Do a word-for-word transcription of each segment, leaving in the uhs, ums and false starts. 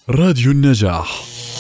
راديو النجاح.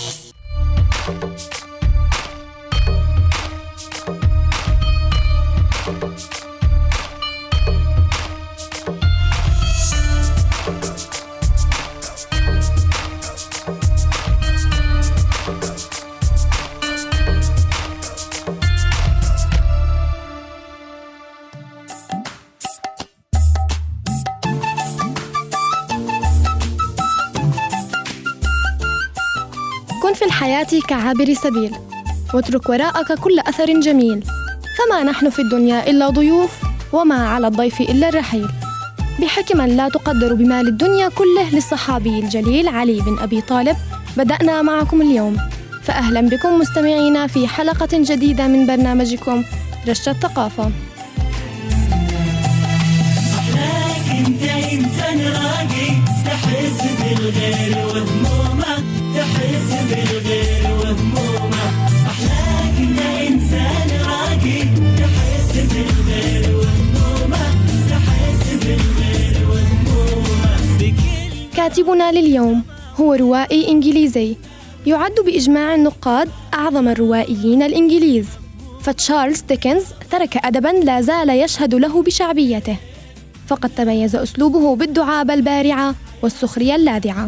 كن في الحياة كعابر سبيل، واترك وراءك كل أثر جميل، فما نحن في الدنيا إلا ضيوف، وما على الضيف إلا الرحيل. بحكمة لا تقدر بمال الدنيا كله للصحابي الجليل علي بن أبي طالب بدأنا معكم اليوم، فأهلا بكم مستمعينا في حلقة جديدة من برنامجكم رشة ثقافة. أحلاك أنت إنسان راقي، تحس بالغير وهمومه، تحس بالغير وهمومه. أحلاك أنت إنسان راقي، تحس بالغير وهمومه، تحس بالغير وهمومه. كاتبنا لليوم هو روائي إنجليزي يعد بإجماع النقاد أعظم الروائيين الإنجليز، فتشارلز ديكنز ترك أدباً لا زال يشهد له بشعبيته، فقد تميز أسلوبه بالدعابة البارعة والسخرية اللاذعة.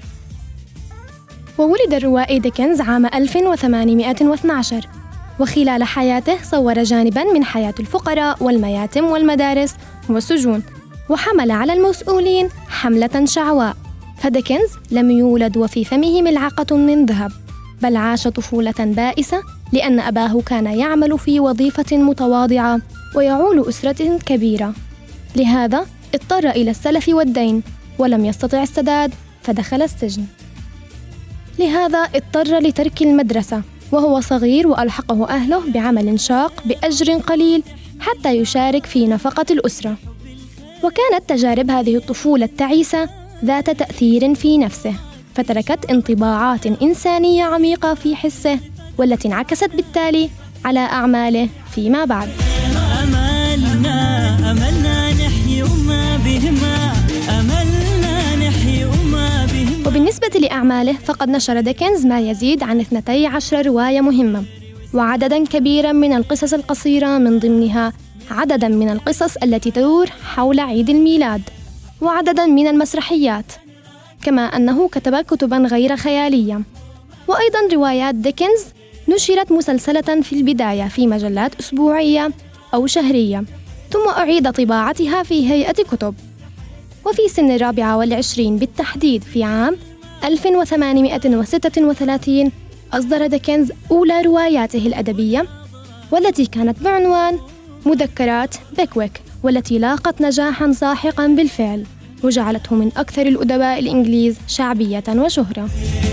وولد الروائي ديكنز عام ألف وثمانمائة واثني عشر، وخلال حياته صور جانباً من حياة الفقراء والمياتم والمدارس والسجون، وحمل على المسؤولين حملة شعواء. فديكنز لم يولد وفي فمه ملعقة من ذهب، بل عاش طفولة بائسة لأن أباه كان يعمل في وظيفة متواضعة ويعول أسرة كبيرة، لهذا اضطر إلى السلف والدين ولم يستطع السداد فدخل السجن. لهذا اضطر لترك المدرسة وهو صغير، وألحقه أهله بعمل شاق بأجر قليل حتى يشارك في نفقة الأسرة. وكانت تجارب هذه الطفولة التعيسة ذات تأثير في نفسه، فتركت انطباعات إنسانية عميقة في حسه، والتي انعكست بالتالي على أعماله فيما بعد. أملنا أملنا نحيي وما بهما، أملنا نحيي وما بهما. وبالنسبة لأعماله فقد نشر ديكنز ما يزيد عن اثنتي عشر رواية مهمة، وعدداً كبيراً من القصص القصيرة، من ضمنها عدداً من القصص التي تدور حول عيد الميلاد، وعدداً من المسرحيات، كما أنه كتب كتباً غير خيالية. وأيضاً روايات ديكنز نشرت مسلسلة في البداية في مجلات أسبوعية أو شهرية، ثم أعيد طباعتها في هيئة كتب. وفي سن الرابعة والعشرين بالتحديد في عام ألف وثمانمائة وستة وثلاثين أصدر ديكنز أولى رواياته الأدبية، والتي كانت بعنوان مذكرات بيكويك، والتي لاقت نجاحاً ساحقاً بالفعل، وجعلته من أكثر الأدباء الإنجليز شعبية وشهرة.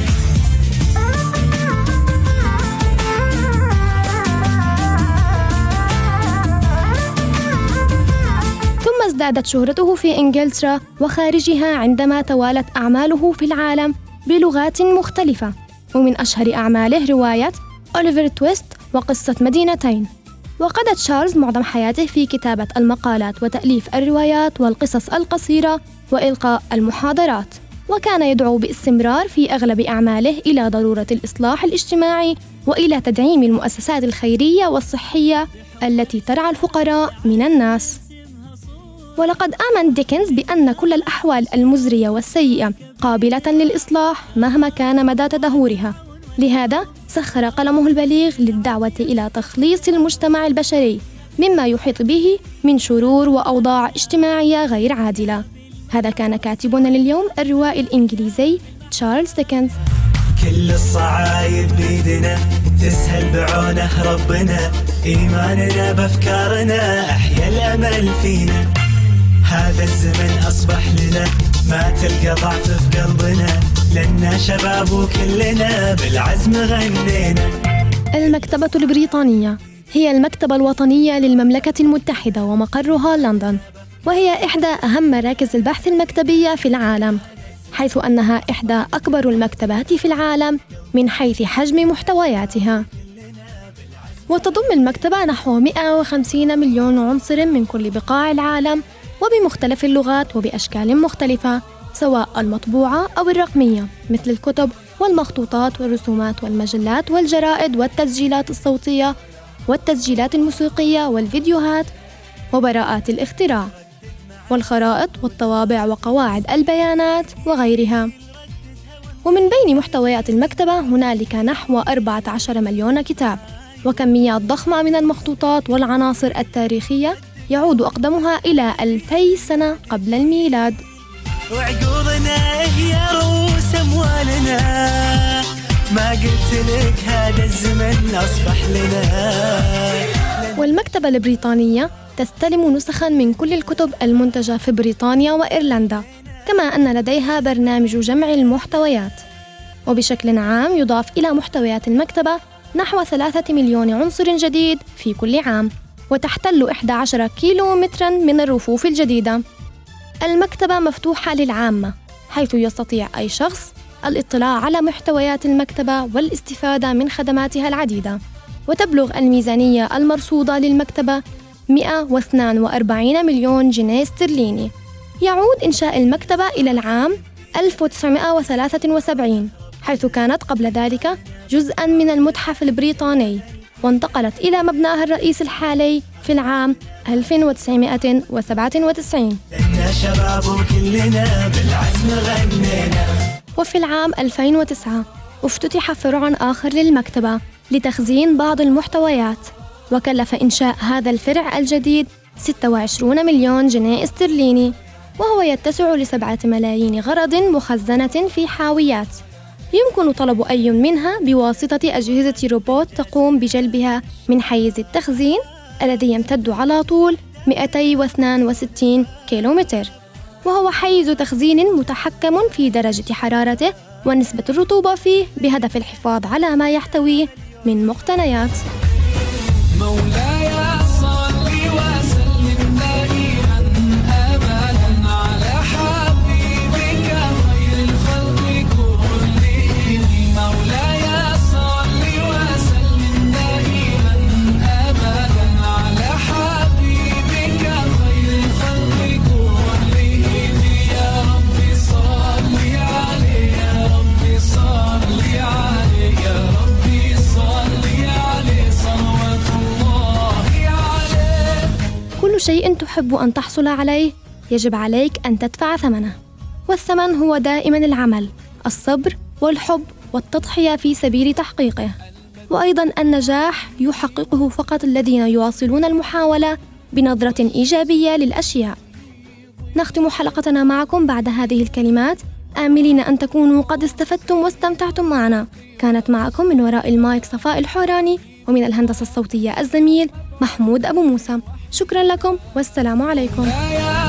ثم ازدادت شهرته في إنجلترا وخارجها عندما توالت أعماله في العالم بلغات مختلفة، ومن أشهر أعماله رواية أوليفر تويست وقصة مدينتين. وقضى تشارلز معظم حياته في كتابة المقالات وتأليف الروايات والقصص القصيرة وإلقاء المحاضرات، وكان يدعو باستمرار في أغلب أعماله إلى ضرورة الإصلاح الاجتماعي وإلى تدعيم المؤسسات الخيرية والصحية التي ترعى الفقراء من الناس. ولقد آمن ديكنز بأن كل الأحوال المزرية والسيئة قابلة للإصلاح مهما كان مدى تدهورها، لهذا سخر قلمه البليغ للدعوة إلى تخليص المجتمع البشري مما يحيط به من شرور وأوضاع اجتماعية غير عادلة. هذا كان كاتبنا لليوم الروائي الإنجليزي تشارلز ديكنز. كل الصعايب بيدنا تسهل بعونه ربنا، إيماننا بأفكارنا أحيا الأمل فينا. هذا الزمن أصبح لنا ما تلقى ضعف في قلبنا، لنا شباب وكلنا بالعزم غنينا. المكتبة البريطانية هي المكتبة الوطنية للمملكة المتحدة ومقرها لندن، وهي إحدى أهم مراكز البحث المكتبية في العالم، حيث أنها إحدى أكبر المكتبات في العالم من حيث حجم محتوياتها. وتضم المكتبة نحو مئة وخمسين مليون عنصر من كل بقاع العالم وبمختلف اللغات وبأشكال مختلفة، سواء المطبوعة أو الرقمية، مثل الكتب والمخطوطات والرسومات والمجلات والجرائد والتسجيلات الصوتية والتسجيلات الموسيقية والفيديوهات وبراءات الاختراع والخرائط والطوابع وقواعد البيانات وغيرها. ومن بين محتويات المكتبة هنالك نحو أربعة عشر مليون كتاب وكميات ضخمة من المخطوطات والعناصر التاريخية يعود أقدمها إلى ألفي سنة قبل الميلاد. وعقولنا هي رؤوس أموالنا، ما قلت لك هذا الزمن أصبح لنا. والمكتبة البريطانية تستلم نسخاً من كل الكتب المنتجة في بريطانيا وإيرلندا، كما أن لديها برنامج جمع المحتويات. وبشكل عام يضاف إلى محتويات المكتبة نحو ثلاثة مليون عنصر جديد في كل عام، وتحتل إحدى عشرة كيلو متراً من الرفوف الجديدة. المكتبة مفتوحة للعامة، حيث يستطيع أي شخص الاطلاع على محتويات المكتبة والاستفادة من خدماتها العديدة. وتبلغ الميزانية المرصودة للمكتبة مئة واثنين وأربعين مليون جنيه استرليني. يعود إنشاء المكتبة إلى العام ألف وتسعمائة وثلاثة وسبعين، حيث كانت قبل ذلك جزءاً من المتحف البريطاني، وانتقلت إلى مبناها الرئيسي الحالي في العام ألف وتسعمائة وسبعة وتسعين. وفي العام ألفين وتسعة افتتح فرع آخر للمكتبة لتخزين بعض المحتويات، وكلف إنشاء هذا الفرع الجديد ستة وعشرين مليون جنيه استرليني، وهو يتسع لسبعة ملايين غرض مخزنة في حاويات يمكن طلب أي منها بواسطة أجهزة روبوت تقوم بجلبها من حيز التخزين الذي يمتد على طول مئتين واثنين وستين كيلومتر، وهو حيز تخزين متحكم في درجة حرارته ونسبة الرطوبة فيه بهدف الحفاظ على ما يحتويه من مقتنيات. مولاي صل وسلم دائما أبدا على حبيبك خير الخلق كلهم. مولاي صل وسلم دائما أبدا على حبيبك خير الخلق كلهم. يا رب صل عليه، يا رب صل عليه، يا رب صل عليه صلوات الله عليه. كل شيء تحب أن تحصل عليه يجب عليك أن تدفع ثمنه، والثمن هو دائما العمل، الصبر والحب والتضحية في سبيل تحقيقه. وأيضا النجاح يحققه فقط الذين يواصلون المحاولة بنظرة إيجابية للأشياء. نختم حلقتنا معكم بعد هذه الكلمات، آملين أن تكونوا قد استفدتم واستمتعتم معنا. كانت معكم من وراء المايك صفاء الحوراني، ومن الهندسة الصوتية الزميل محمود أبو موسى. شكرا لكم والسلام عليكم.